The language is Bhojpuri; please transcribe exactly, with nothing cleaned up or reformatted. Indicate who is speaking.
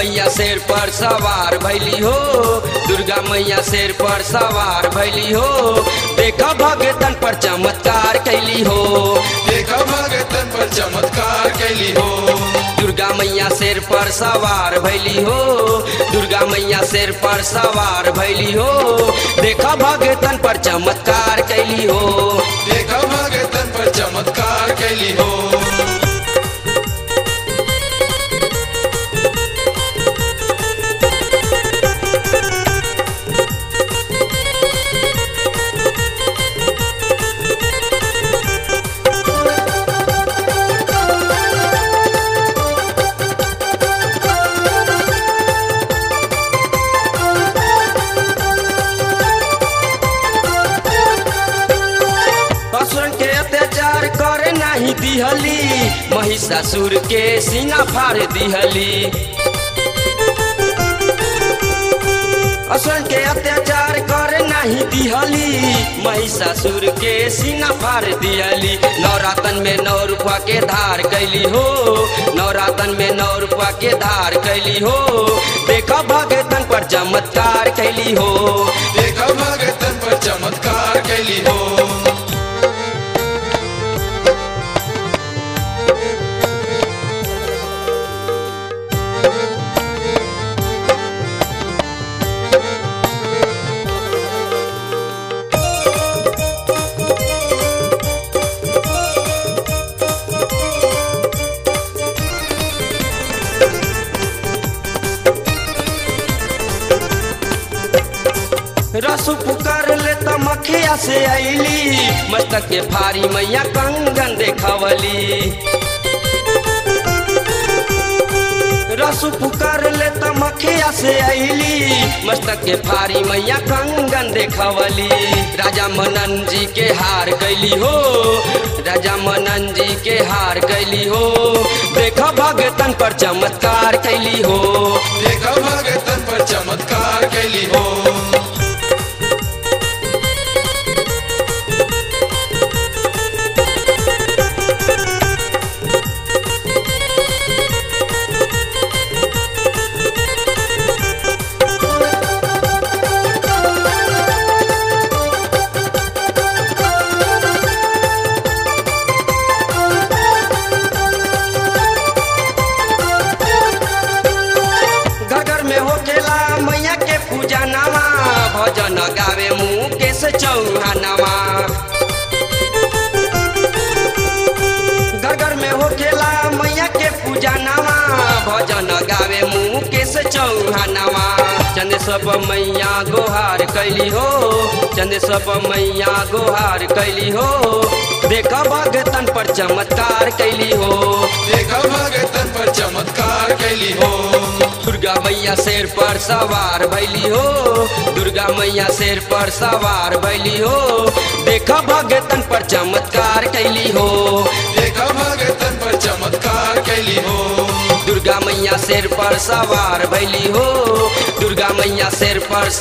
Speaker 1: मैया शेर पर सवार भैली हो, दुर्गा मैया शेर पर सवार भैली हो। देखा भगतन पर चमत्कार कैली हो,
Speaker 2: देखा भगतन पर चमत्कार कैली हो।
Speaker 1: दुर्गा मैया शेर पर सवार भैली हो, दुर्गा मैया शेर पर सवार भैली हो। देखा भगतन पर चमत्कार कैली हो,
Speaker 2: देखा भगतन पर चमत्कार कैली हो।
Speaker 1: असुरन के अत्याचार करे नहीं दिहली, महिषासुर के सीना फाड़ दिहली। असुरन के अत्याचार करे नहीं दिहली, महिषासुर के सीना फाड़ दिहली। नवरातन में नौ रुपया के धार कैली हो, नवरातन में नौ रुपया के धार कैली हो। देखा भगतन पर चमत्कार कैली हो,
Speaker 2: देखा भगतन पर चमत्कार कैली हो।
Speaker 1: रसु पुकार ले तमखिया से आईली, मस्तक के भारी मैया कंगन देखावली। रसु पुकार ले तमखिया से आईली, मस्तक के भारी मैया कंगन देखावली। राजा मनन जी के हार कैली हो, राजा मनन जी के हार कैली हो। देखा भगतन पर चमत्कार कैली हो,
Speaker 2: देखा भगतन पर चमत्कार कैली हो।
Speaker 1: भजन गावे मुकेश चौहानवा, घर घर में होखेला मैया के पूजा नवा। भजन गावे मुकेश चौहानवा। चंदेश्वर मैया गोहार कैली हो, चंदेश्वर मैया गोहार कैली हो। देखा भगतन पर चमत्कार कैली हो,
Speaker 2: देखा भगतन पर चमत्कार कैली हो।
Speaker 1: दुर्गा मैया शेर पर सवार भैली हो, दुर्गा मैया शेर पर सवार भैली हो। देखा भगतन पर चमत्कार कैली हो,
Speaker 2: देखा भगतन पर चमत्कार कैली हो।
Speaker 1: दुर्गा मैया शेर पर सवार भैली हो, दुर्गा मैया शेर पर